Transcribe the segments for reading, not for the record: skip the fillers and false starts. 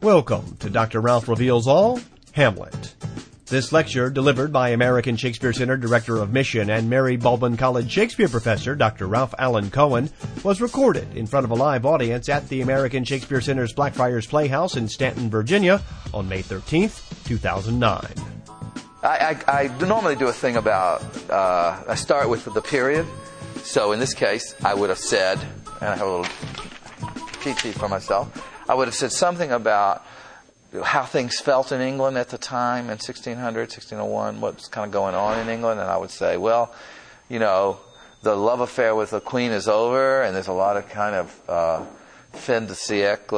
Welcome to Dr. Ralph Reveals All, Hamlet. This lecture, delivered by American Shakespeare Center Director of Mission and Mary Baldwin College Shakespeare Professor Dr. Ralph Allen Cohen, was recorded in front of a live audience at the American Shakespeare Center's Blackfriars Playhouse in Stanton, Virginia on May 13th, 2009. I normally do a thing about, I start with the period. So in this case, I would have said, and I have a little cheat sheet for myself, I would have said something about how things felt in England at the time in 1600, 1601, what's kind of going on in England. And I would say, well, you know, the love affair with the Queen is over, and there's a lot of kind of fin de siècle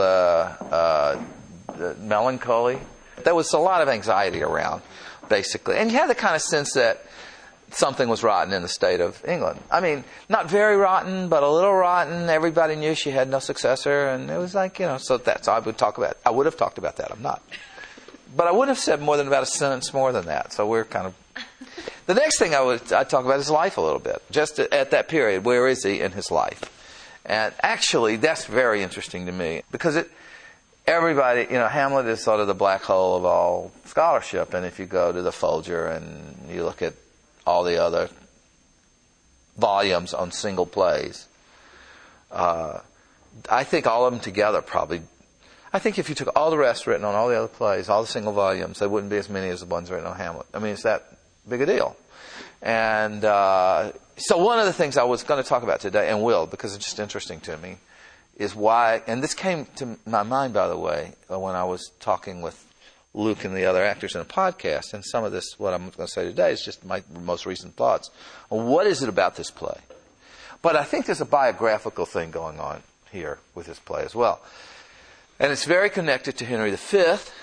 melancholy. There was a lot of anxiety around, basically. And you had the kind of sense that something was rotten in the state of England. I mean, not very rotten, but a little rotten. Everybody knew she had no successor, and it was like, you know, so that's I would talk about. I would have talked about that. I'm not. But I wouldn't have said more than about a sentence more than that. So we're kind of... The next thing I'd talk about is life a little bit. Just at that period, where is he in his life? And actually, that's very interesting to me, because everybody, you know, Hamlet is sort of the black hole of all scholarship. And if you go to the Folger and you look at all the other volumes on single plays, I think all of them together probably... I think if you took all the rest written on all the other plays, all the single volumes, there wouldn't be as many as the ones written on Hamlet. I mean, it's that big a deal. And so one of the things I was going to talk about today, and will, because it's just interesting to me, is why... And this came to my mind, by the way, when I was talking with Luke and the other actors in a podcast, and some of this, what I'm going to say today, is just my most recent thoughts. What is it about this play? But I think there's a biographical thing going on here with this play as well. And it's very connected to Henry V,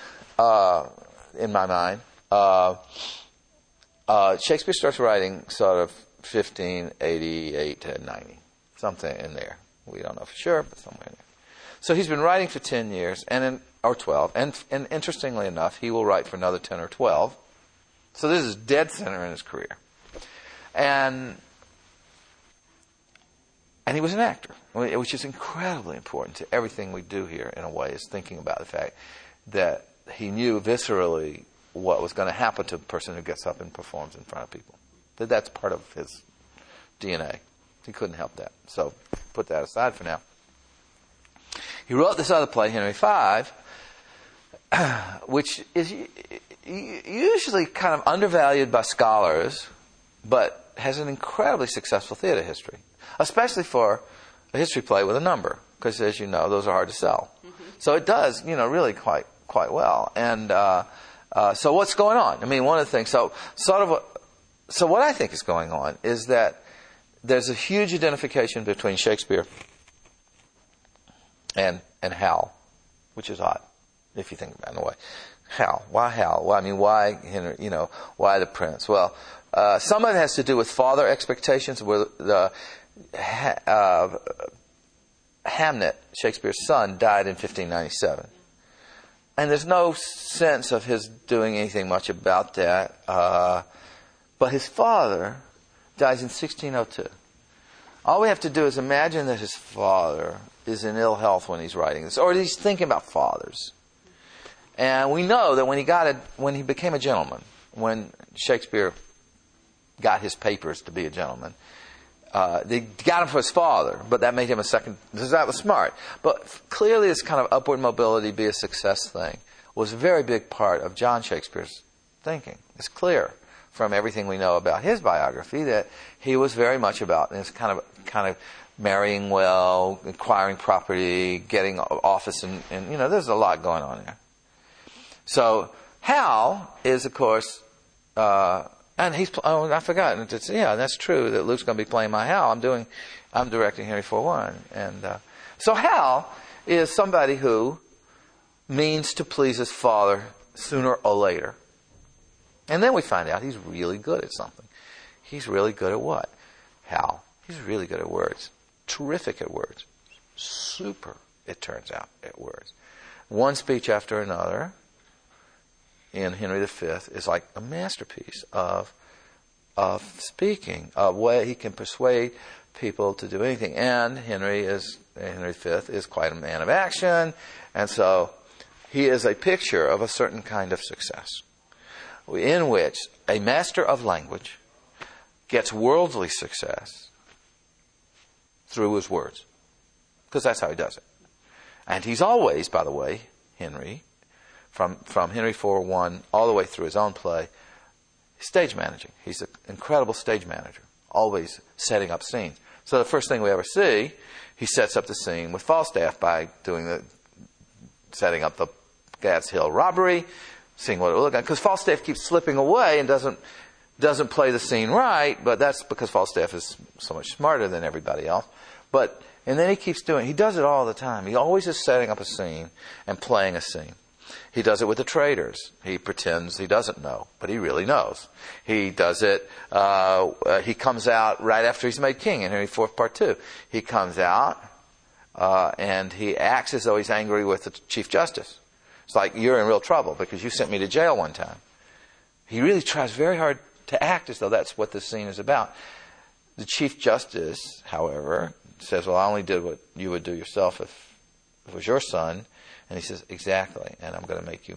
in my mind. Shakespeare starts writing sort of 1588 to 90, something in there. We don't know for sure, but somewhere in there. So he's been writing for 10 years, or 12, and interestingly enough, he will write for another 10 or 12. So this is dead center in his career. And he was an actor, which is incredibly important to everything we do here, in a way, is thinking about the fact that he knew viscerally what was going to happen to a person who gets up and performs in front of people. That's part of his DNA. He couldn't help that. So put that aside for now. He wrote this other play, Henry V, which is usually kind of undervalued by scholars, but has an incredibly successful theater history, especially for a history play with a number, because, as you know, those are hard to sell. Mm-hmm. So it does, you know, really quite well. And so what's going on? I mean, one of the things, so what I think is going on is that there's a huge identification between Shakespeare and Hal, which is odd, if you think about it in a way. Hal. Why Hal? Well, I mean, why Henry? You know, why the prince? Well, some of it has to do with father expectations. Where Hamnet, Shakespeare's son, died in 1597, and there's no sense of his doing anything much about that. But his father dies in 1602. All we have to do is imagine that his father is in ill health when he's writing this, or he's thinking about fathers. And we know that when he became a gentleman, when Shakespeare got his papers to be a gentleman, they got him for his father, but that made him a second. That was smart. But clearly, this kind of upward mobility, be a success thing, was a very big part of John Shakespeare's thinking. It's clear from everything we know about his biography that he was very much about this kind of marrying well, acquiring property, getting office, and you know, there's a lot going on there. So Hal is, of course, and he's. Oh, I forgot. Yeah, that's true that Luke's going to be playing my Hal. I'm directing Henry IV, and so Hal is somebody who means to please his father sooner or later, and then we find out he's really good at something. He's really good at what? Hal. He's really good at words. Terrific at words. Super, it turns out, at words. One speech after another in Henry V is like a masterpiece of speaking, a way he can persuade people to do anything. And Henry V is quite a man of action, and so he is a picture of a certain kind of success, in which a master of language gets worldly success through his words. Because that's how he does it. And he's always, by the way, Henry, from Henry IV-1 all the way through his own play, stage managing. He's an incredible stage manager, always setting up scenes. So the first thing we ever see, he sets up the scene with Falstaff by setting up the Gad's Hill robbery, seeing what it will look like. Because Falstaff keeps slipping away and doesn't play the scene right, but that's because Falstaff is so much smarter than everybody else. And then he does it all the time. He always is setting up a scene and playing a scene. He does it with the traders. He pretends he doesn't know, but he really knows. He does it, he comes out right after he's made king in Henry IV Part 2. He comes out, and he acts as though he's angry with the Chief Justice. It's like, you're in real trouble because you sent me to jail one time. He really tries very hard to act as though that's what this scene is about. The Chief Justice, however, says, well, I only did what you would do yourself if it was your son. And he says, exactly, and I'm going to make you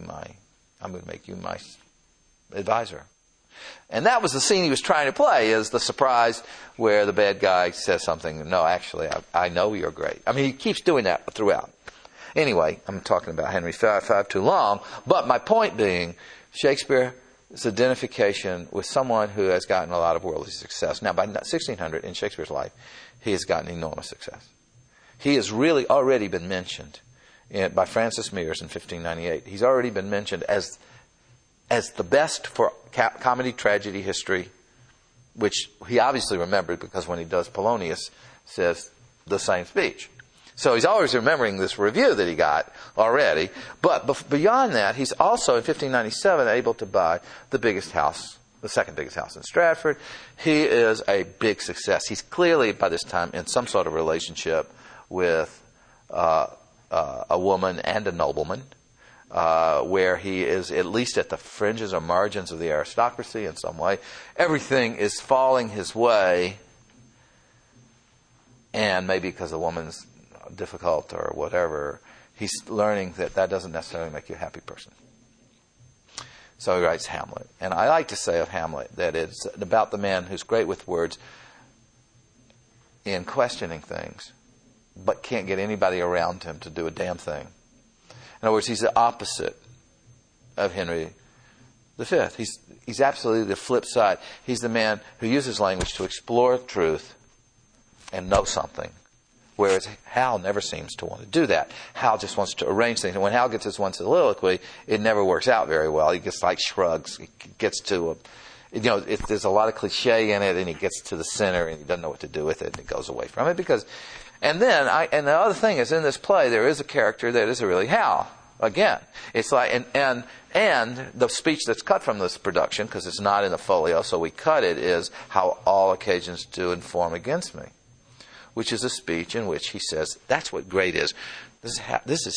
my advisor. And that was the scene he was trying to play, is the surprise where the bad guy says something. No, actually, I know you're great. I mean, he keeps doing that throughout. Anyway, I'm talking about Henry V too long, but my point being, Shakespeare's identification with someone who has gotten a lot of worldly success. Now, by 1600, in Shakespeare's life, he has gotten enormous success. He has really already been mentioned by Francis Mears in 1598. He's already been mentioned as the best for comedy tragedy history, which he obviously remembered because when he does Polonius, says the same speech. So he's always remembering this review that he got already. But beyond that, he's also in 1597 able to buy the biggest house, the second biggest house in Stratford. He is a big success. He's clearly by this time in some sort of relationship with a woman and a nobleman, where he is at least at the fringes or margins of the aristocracy in some way. Everything is falling his way, and maybe because the woman's difficult or whatever, he's learning that doesn't necessarily make you a happy person. So he writes Hamlet. And I like to say of Hamlet that it's about the man who's great with words in questioning things, but can't get anybody around him to do a damn thing. In other words, he's the opposite of Henry V. He's absolutely the flip side. He's the man who uses language to explore truth and know something, whereas Hal never seems to want to do that. Hal just wants to arrange things. And when Hal gets his one soliloquy, it never works out very well. He just like shrugs. He gets to there's a lot of cliche in it, and he gets to the center, and he doesn't know what to do with it, and he goes away from it because. And the other thing is, in this play, there is a character that is really Hal. Again, it's like, and the speech that's cut from this production, because it's not in the folio, so we cut it, is how all occasions do inform against me, which is a speech in which he says, "That's what great is." This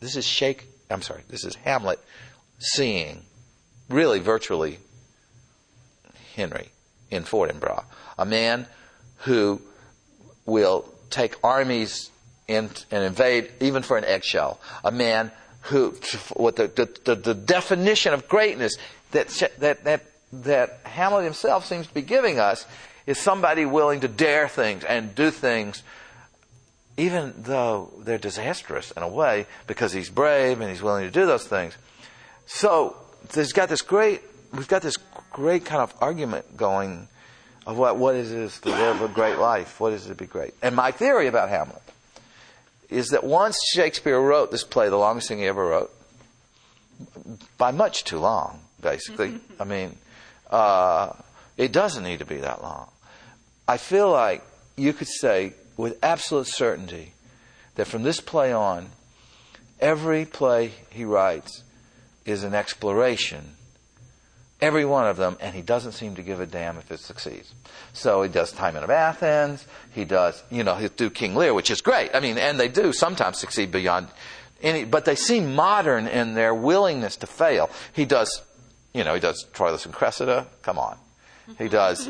is Hamlet seeing, really, virtually, Henry in Fortinbras, a man who will take armies and invade even for an eggshell. A man who, with the definition of greatness that Hamlet himself seems to be giving us, is somebody willing to dare things and do things, even though they're disastrous in a way, because he's brave and he's willing to do those things. So we've got this great kind of argument going of what it is to live a great life. What is it to be great? And my theory about Hamlet is that once Shakespeare wrote this play, the longest thing he ever wrote, by much too long, basically. I mean, it doesn't need to be that long. I feel like you could say with absolute certainty that from this play on, every play he writes is an exploration. Every one of them, and he doesn't seem to give a damn if it succeeds. So he does Timon of Athens, he does, he'll do King Lear, which is great. I mean, and they do sometimes succeed beyond any, but they seem modern in their willingness to fail. He does Troilus and Cressida, come on. He does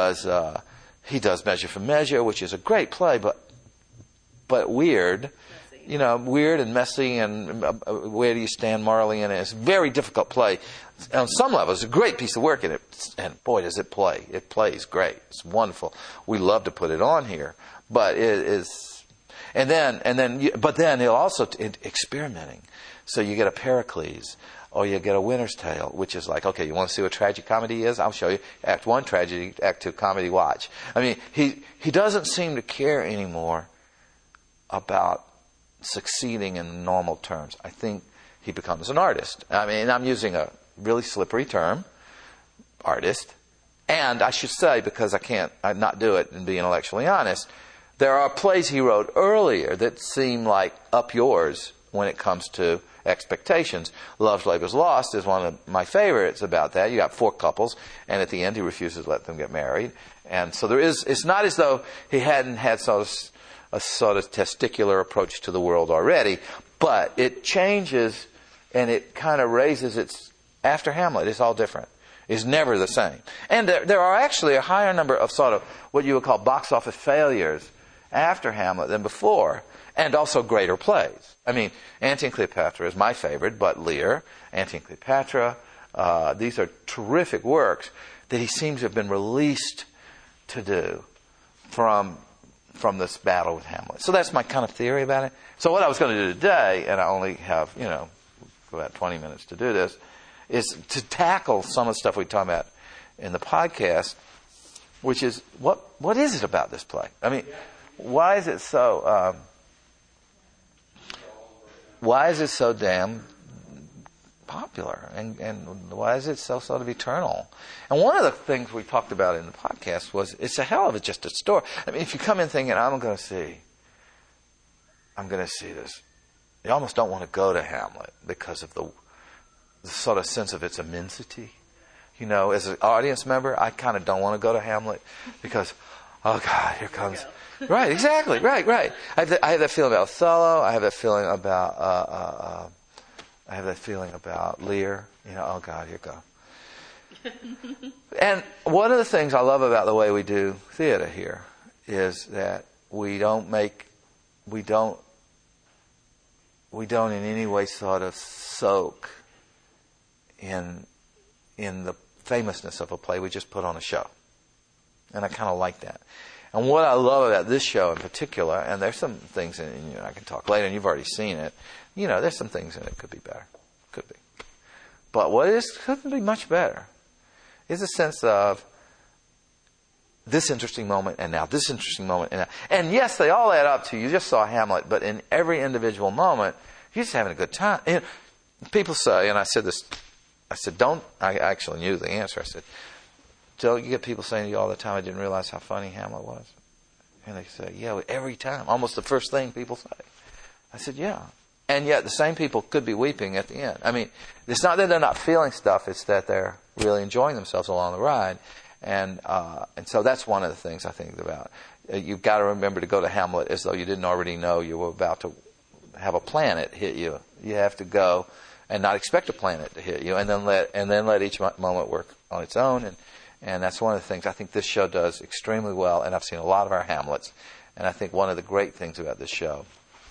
Measure for Measure, which is a great play, but weird. weird and messy, and where do you stand morally in it? It's a very difficult play. On some levels, it's a great piece of work, and boy, does it play. It plays great. It's wonderful. We love to put it on here, but it is. But then he'll also experimenting. So you get a Pericles, or you get a Winter's Tale, which is like, okay, you want to see what tragicomedy is? I'll show you. Act 1, tragedy. Act 2, comedy. Watch. I mean, he doesn't seem to care anymore about succeeding in normal terms. I think he becomes an artist. I mean, I'm using a really slippery term, artist. And I should say, because I can't not do it and be intellectually honest, there are plays he wrote earlier that seem like up yours when it comes to expectations. Love's Labour's Lost is one of my favorites about that. You got 4 couples, and at the end he refuses to let them get married. And so it's not as though he hadn't had a sort of testicular approach to the world already, but it changes and it kind of raises its, after Hamlet, it's all different. It's never the same. And there are actually a higher number of sort of what you would call box office failures after Hamlet than before, and also greater plays. I mean, Antony and Cleopatra is my favorite, but Lear, Antony and Cleopatra, these are terrific works that he seems to have been released to do from this battle with Hamlet. So that's my kind of theory about it. So what I was going to do today, and I only have, about 20 minutes to do this, is to tackle some of the stuff we talk about in the podcast, which is, what is it about this play? I mean, why is it so damn popular, and why is it so sort of eternal? And one of the things we talked about in the podcast was it's a hell of just a story. I mean, if you come in thinking I'm going to see this, you almost don't want to go to Hamlet because of the sort of sense of its immensity. As an audience member, I kind of don't want to go to Hamlet because, oh God, here comes. Right, exactly, right. I have that feeling about Othello. I have that feeling about Lear. Oh God, here you go. And one of the things I love about the way we do theater here is that we don't in any way sort of soak in the famousness of a play. We just put on a show. And I kind of like that. And what I love about this show in particular, and there's some things in it, I can talk later, and you've already seen it, there's some things in it that could be better. Could be. But what could be much better is a sense of this interesting moment, and now this interesting moment. And yes, they all add up to, you just saw Hamlet, but in every individual moment, you're just having a good time. And people say, and I said, I actually knew the answer. I said, don't you get people saying to you all the time, I didn't realize how funny Hamlet was? And they say, yeah, every time. Almost the first thing people say. I said, yeah. And yet the same people could be weeping at the end. I mean, it's not that they're not feeling stuff, it's that they're really enjoying themselves along the ride. And so that's one of the things I think about. You've got to remember to go to Hamlet as though you didn't already know you were about to have a planet hit you. You have to go and not expect a planet to hit you, and then let each moment work on its own. And that's one of the things I think this show does extremely well. And I've seen a lot of our Hamlets, and I think one of the great things about this show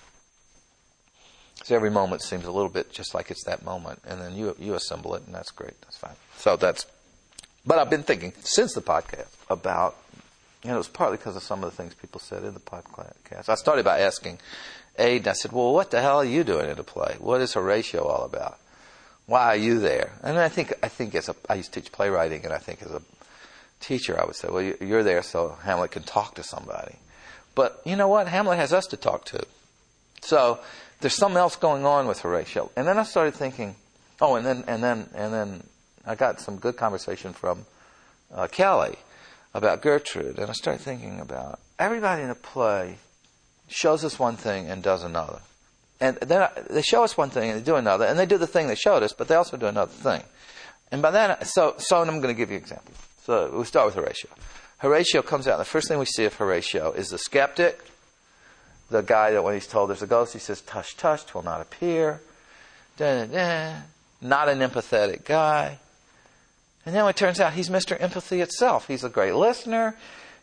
is every moment seems a little bit just like it's that moment, and then you assemble it, and that's great. That's fine. But I've been thinking since the podcast about, it was partly because of some of the things people said in the podcast. I started by asking Aid, and I said, well, what the hell are you doing in a play? What is Horatio all about? Why are you there? And I think I used to teach playwriting, and I think as a teacher I would say, well, you're there so Hamlet can talk to somebody. But you know what? Hamlet has us to talk to. So there's something else going on with Horatio. And then I started thinking, and then I got some good conversation from Kelly about Gertrude, and I started thinking about everybody in a play shows us one thing and does another. And then they show us one thing and they do another, and they do the thing they showed us, but they also do another thing. And by then, so I'm going to give you an example. So we'll start with Horatio. Horatio comes out, and the first thing we see of Horatio is the skeptic, the guy that when he's told there's a ghost, he says, tush, tush, 'twill not appear. Da, da, da. Not an empathetic guy. And then it turns out he's Mr. Empathy itself. He's a great listener.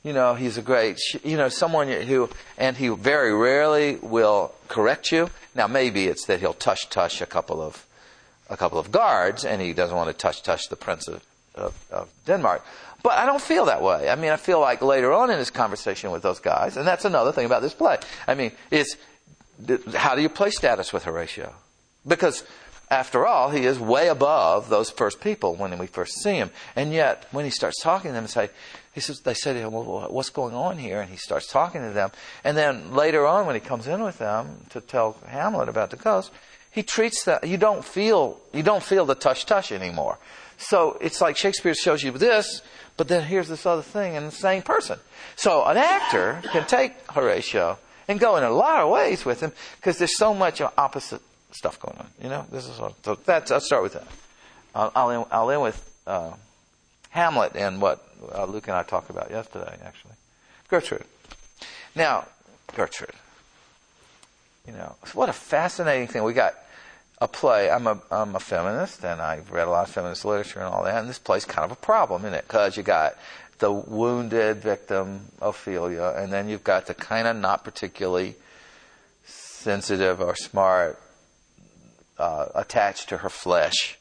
he's a great, someone who, and he very rarely will correct you. Now, maybe it's that he'll touch a couple of guards, and he doesn't want to touch the Prince of Denmark. But I don't feel that way. I mean, I feel like later on in his conversation with those guys, and that's another thing about this play. I mean, how do you play status with Horatio? Because, after all, he is way above those first people when we first see him. And yet, when he starts talking to them, they say to him, well, what's going on here? And he starts talking to them. And then later on, when he comes in with them to tell Hamlet about the ghost, he treats that, you don't feel the tush anymore. So it's like Shakespeare shows you this, but then here's this other thing in the same person. So an actor can take Horatio and go in a lot of ways with him because there's so much opposite stuff going on. I'll start with that. I'll end with Hamlet and what Luke and I talked about yesterday, actually. Gertrude. Now, Gertrude. What a fascinating thing. We got a play. I'm a feminist, and I've read a lot of feminist literature and all that, and this play's kind of a problem, isn't it? Because you got the wounded victim, Ophelia, and then you've got the kind of not particularly sensitive or smart, attached to her flesh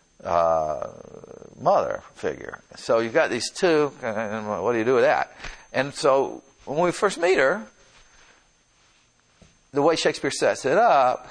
mother figure. So you've got these two, and what do you do with that? And so when we first meet her, the way Shakespeare sets it up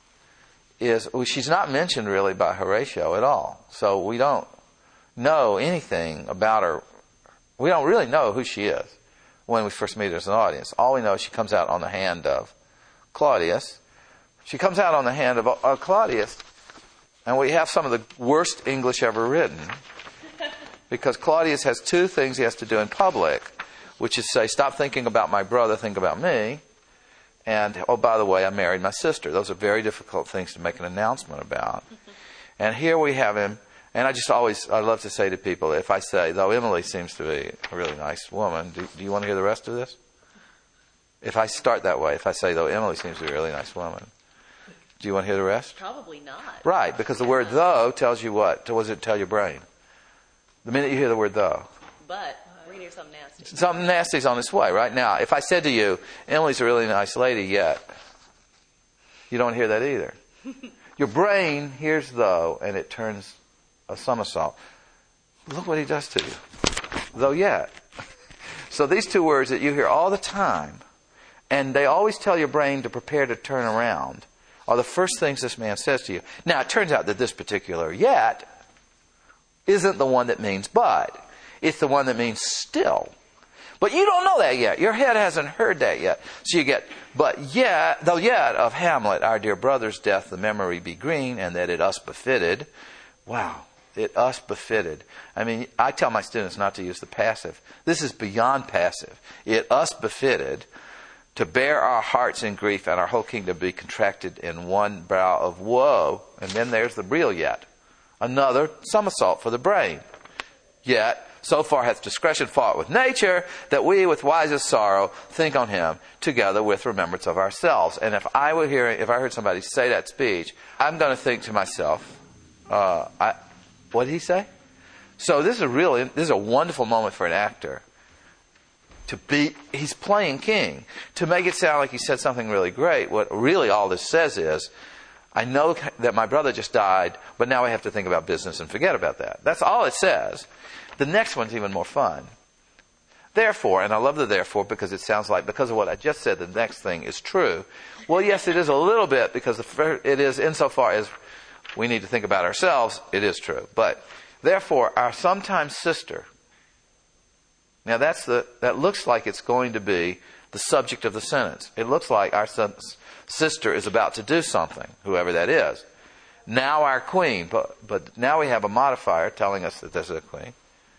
is she's not mentioned really by Horatio at all. So we don't know anything about her. We don't really know who she is when we first meet her as an audience. All we know is she comes out on the hand of Claudius. She comes out on the hand of Claudius, and we have some of the worst English ever written, because Claudius has two things he has to do in public, which is say, stop thinking about my brother, think about me, and, oh, by the way, I married my sister. Those are very difficult things to make an announcement about. And here we have him, and I love to say to people, if I say, though Emily seems to be a really nice woman, do you want to hear the rest of this? If I start that way, if I say, though Emily seems to be a really nice woman, do you want to hear the rest? Probably not. Right, because the word though tells you what? What does it tell your brain? The minute you hear the word though. But we're going to hear something nasty. Something nasty's on its way. Right now, if I said to you, Emily's a really nice lady, yet you don't hear that either. Your brain hears though, and it turns a somersault. Look what he does to you. Though yet. So these two words that you hear all the time, and they always tell your brain to prepare to turn around, are the first things this man says to you. Now, it turns out that this particular yet isn't the one that means but. It's the one that means still. But you don't know that yet. Your head hasn't heard that yet. So you get, but yet, though yet of Hamlet, our dear brother's death, the memory be green, and that it us befitted. Wow, it us befitted. I mean, I tell my students not to use the passive. This is beyond passive. It us befitted to bear our hearts in grief and our whole kingdom be contracted in one brow of woe. And then there's the real yet. Another somersault for the brain. Yet, so far hath discretion fought with nature, that we with wisest sorrow think on him, together with remembrance of ourselves. And if I heard somebody say that speech, I'm going to think to myself, what did he say? So this is a wonderful moment for an actor. He's playing king. To make it sound like he said something really great, what really all this says is, I know that my brother just died, but now I have to think about business and forget about that. That's all it says. The next one's even more fun. Therefore, and I love the therefore because it sounds like, because of what I just said, the next thing is true. Well, yes, it is a little bit, because it is insofar as we need to think about ourselves, it is true. But, therefore, our sometime sister. Now that looks like it's going to be the subject of the sentence. It looks like our sister is about to do something, whoever that is. Now our queen, but now we have a modifier telling us that this is a queen.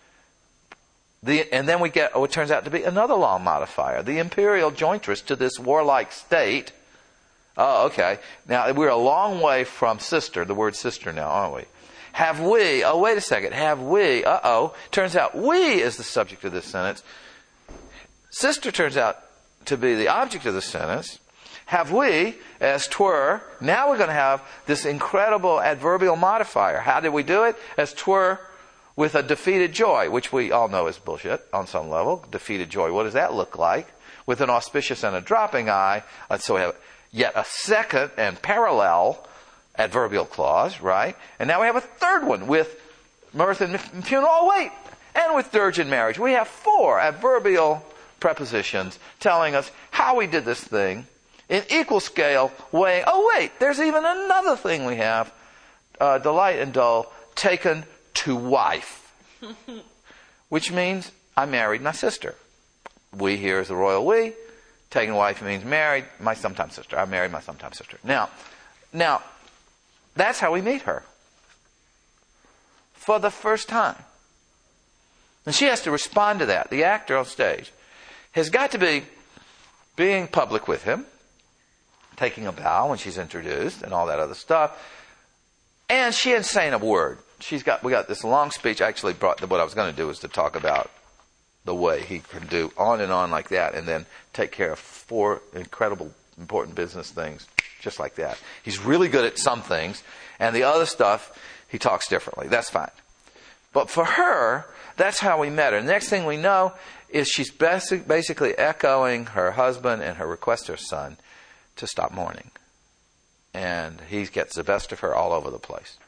And then we get what turns out to be another long modifier, the imperial jointress to this warlike state. Oh, okay. Now we're a long way from sister, the word sister now, aren't we? Have we, oh wait a second, have we, turns out we is the subject of this sentence. Sister turns out to be the object of the sentence. Have we, as twere, now we're going to have this incredible adverbial modifier. How did we do it? As twere, with a defeated joy, which we all know is bullshit on some level. Defeated joy, what does that look like? With an auspicious and a dropping I. So we have yet a second and parallel adverbial clause, right? And now we have a third one with mirth and funeral. Oh, wait! And with dirge and marriage. We have 4 adverbial prepositions telling us how we did this thing in equal scale, weighing. Oh, wait! There's even another thing we have. Delight and dole, taken to wife. Which means I married my sister. We here is the royal we. Taken wife means married my sometime sister. I married my sometime sister. Now, that's how we meet her. For the first time. And she has to respond to that. The actor on stage has got to be being public with him, taking a bow when she's introduced and all that other stuff. And she ain't saying a word. We got this long speech. I actually what I was going to do was to talk about the way he can do on and on like that and then take care of 4 incredible, important business things just like that. He's really good at some things, and the other stuff, he talks differently. That's fine. But for her, that's how we met her. The next thing we know is she's basically echoing her husband and her request to her son to stop mourning. And he gets the best of her all over the place.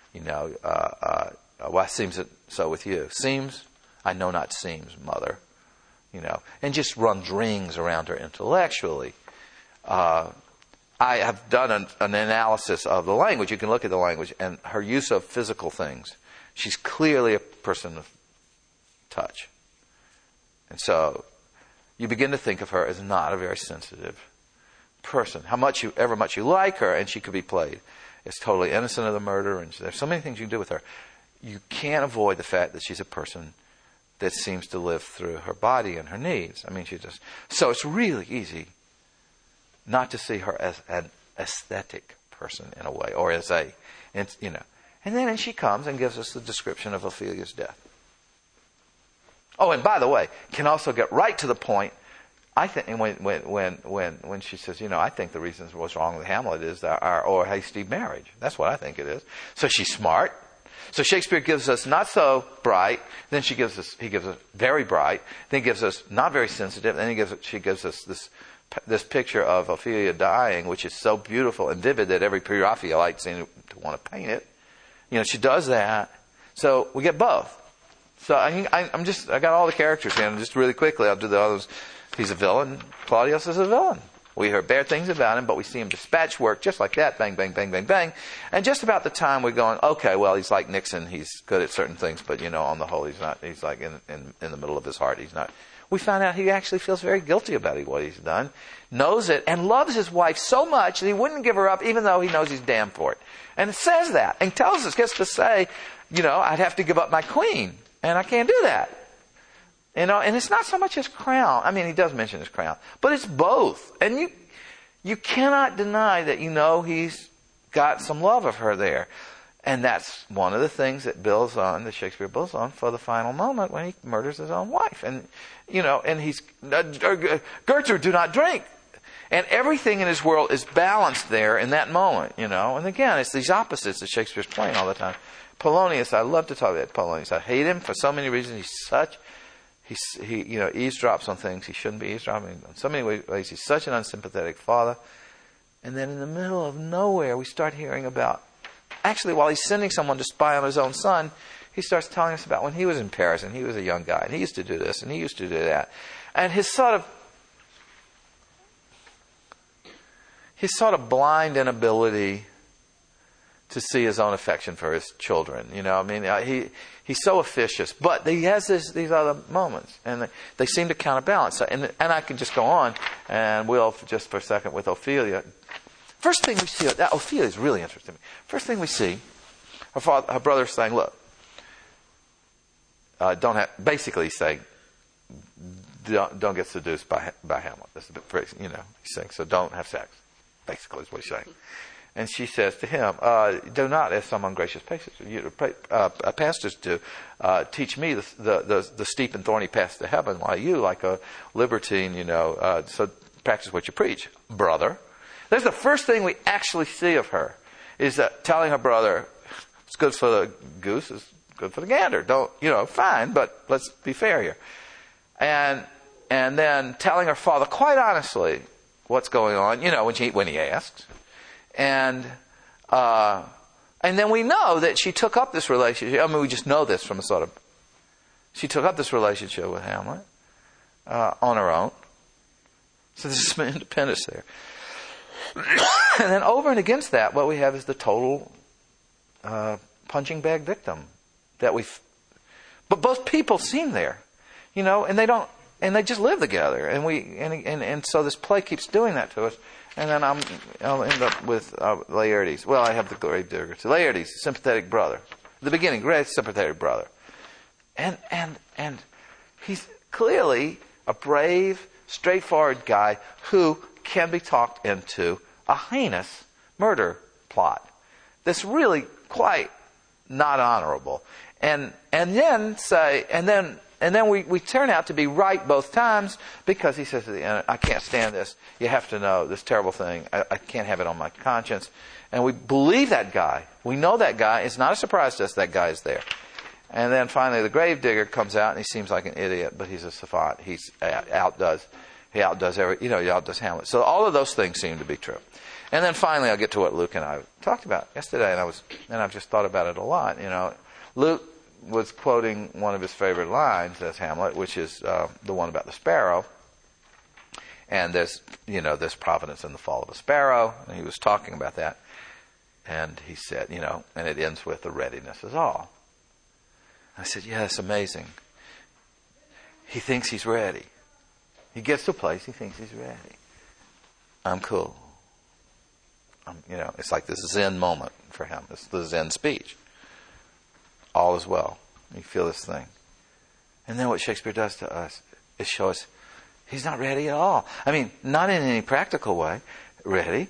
Why seems it so with you? Seems? I know not seems, mother. And just runs rings around her intellectually. I have done an analysis of the language. You can look at the language and her use of physical things. She's clearly a person of touch. And so you begin to think of her as not a very sensitive person. However much you like her, and she could be played as totally innocent of the murder, and there's so many things you can do with her. You can't avoid the fact that she's a person that seems to live through her body and her needs. So it's really easy not to see her as an aesthetic person in a way, or as And then she comes and gives us the description of Ophelia's death. Oh, and by the way, can also get right to the point. I think when she says, I think the reason what's wrong with Hamlet is our hasty marriage. That's what I think it is. So she's smart. So Shakespeare gives us not so bright. Then he gives us very bright. Then he gives us not very sensitive. Then she gives us this picture of Ophelia dying, which is so beautiful and vivid that every pre-Raphaelite seemed to want to paint it. She does that. So we get both. So I got all the characters here. And just really quickly, I'll do the others. He's a villain. Claudius is a villain. We hear bad things about him, but we see him dispatch work just like that. Bang, bang, bang, bang, bang. And just about the time we're going, okay, well, he's like Nixon. He's good at certain things, but, on the whole, he's not. He's like in the middle of his heart. He's not. We found out he actually feels very guilty about what he's done, knows it, and loves his wife so much that he wouldn't give her up even though he knows he's damned for it. And it says that, and tells us, gets to say, I'd have to give up my queen, and I can't do that. And it's not so much his crown. I mean, he does mention his crown, but it's both. And you cannot deny that he's got some love of her there. And that's one of the things that Shakespeare builds on for the final moment when he murders his own wife. And, and he's, Gertrude, do not drink. And everything in his world is balanced there in that moment, And again, it's these opposites that Shakespeare's playing all the time. Polonius, I love to talk about Polonius. I hate him for so many reasons. He eavesdrops on things he shouldn't be eavesdropping. In so many ways, he's such an unsympathetic father. And then in the middle of nowhere, we start hearing about, actually, while he's sending someone to spy on his own son, he starts telling us about when he was in Paris and he was a young guy and he used to do this and he used to do that. And his sort of blind inability to see his own affection for his children. He's so officious. But he has these other moments, and they seem to counterbalance. And I can just go on, and we'll, just for a second, with Ophelia. First thing we see, Ophelia is really interesting. First thing we see, her brother saying, look, basically saying, don't get seduced by Hamlet. That's the phrase, he's saying, so don't have sex. Basically is what he's saying. And she says to him, do not, as some ungracious pastors do, teach me the steep and thorny path to heaven, while you, like a libertine, so practice what you preach, brother. That's the first thing we actually see of her, is that telling her brother, it's good for the goose, it's good for the gander. Don't, fine, but let's be fair here. And then telling her father quite honestly what's going on, when he asks. And then we know that she took up this relationship. I mean, we just know this from she took up this relationship with Hamlet on her own. So there's some independence there. And then over and against that, what we have is the total punching bag victim but both people seem there, and they just live together, and so this play keeps doing that to us. And then I'll end up with Laertes. Well, I have the gravedigger. So Laertes, sympathetic brother. At the beginning, great sympathetic brother. And he's clearly a brave, straightforward guy who can be talked into a heinous murder plot that's really quite not honorable. And then we turn out to be right both times, because he says at the end, I can't stand this. You have to know this terrible thing. I can't have it on my conscience. And we believe that guy. We know that guy. It's not a surprise to us that guy is there. And then finally the gravedigger comes out, and he seems like an idiot, but he's a savant. He outdoes Hamlet. So all of those things seem to be true. And then finally I'll get to what Luke and I talked about yesterday, and I've just thought about it a lot. Luke was quoting one of his favorite lines as Hamlet, which is the one about the sparrow. And there's providence in the fall of a sparrow, and he was talking about that. And he said, and it ends with the readiness is all. I said, yeah, it's amazing. He thinks he's ready. He gets to a place, he thinks he's ready. I'm cool. It's like this Zen moment for him. It's the Zen speech. All is well. You feel this thing. And then what Shakespeare does to us is show us he's not ready at all. I mean, not in any practical way ready.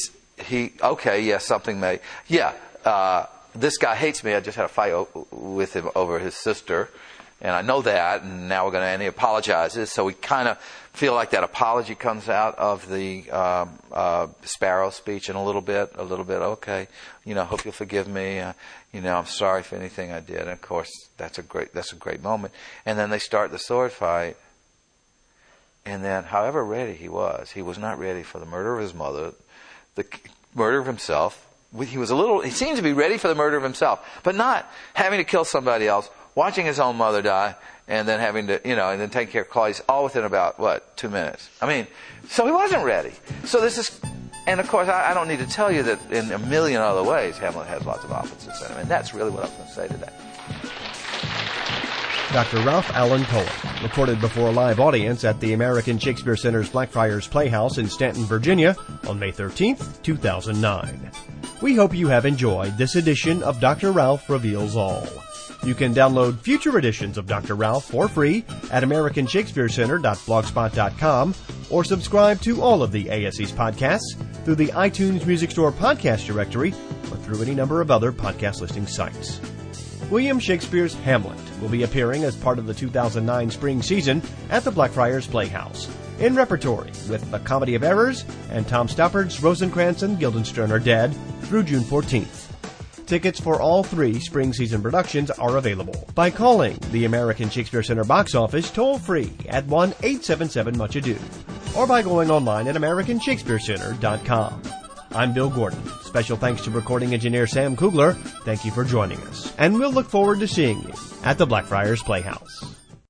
This guy hates me. I just had a fight with him over his sister, and I know that, and now and he apologizes, so we kind of feel like that apology comes out of the sparrow speech in a little bit, okay, hope you'll forgive me, I'm sorry for anything I did. And of course, that's a great moment. And then they start the sword fight, and then however ready he was not ready for the murder of his mother, the murder of himself. He seemed to be ready for the murder of himself, but not having to kill somebody else, watching his own mother die, and then having to, and then taking care of Claudius, all within about, 2 minutes. I mean, so he wasn't ready. So this is, and of course, I don't need to tell you that in a million other ways, Hamlet has lots of opposites in him, and that's really what I was going to say today. Dr. Ralph Allen Cohen, recorded before a live audience at the American Shakespeare Center's Blackfriars Playhouse in Stanton, Virginia, on May 13th, 2009. We hope you have enjoyed this edition of Dr. Ralph Reveals All. You can download future editions of Dr. Ralph for free at AmericanShakespeareCenter.blogspot.com or subscribe to all of the ASC's podcasts through the iTunes Music Store podcast directory or through any number of other podcast listing sites. William Shakespeare's Hamlet will be appearing as part of the 2009 spring season at the Blackfriars Playhouse, in repertory with The Comedy of Errors and Tom Stoppard's Rosencrantz and Guildenstern Are Dead through June 14th. Tickets for all 3 spring season productions are available by calling the American Shakespeare Center box office toll-free at 1-877-MUCH-ADO or by going online at AmericanShakespeareCenter.com. I'm Bill Gordon. Special thanks to recording engineer Sam Kugler. Thank you for joining us, and we'll look forward to seeing you at the Blackfriars Playhouse.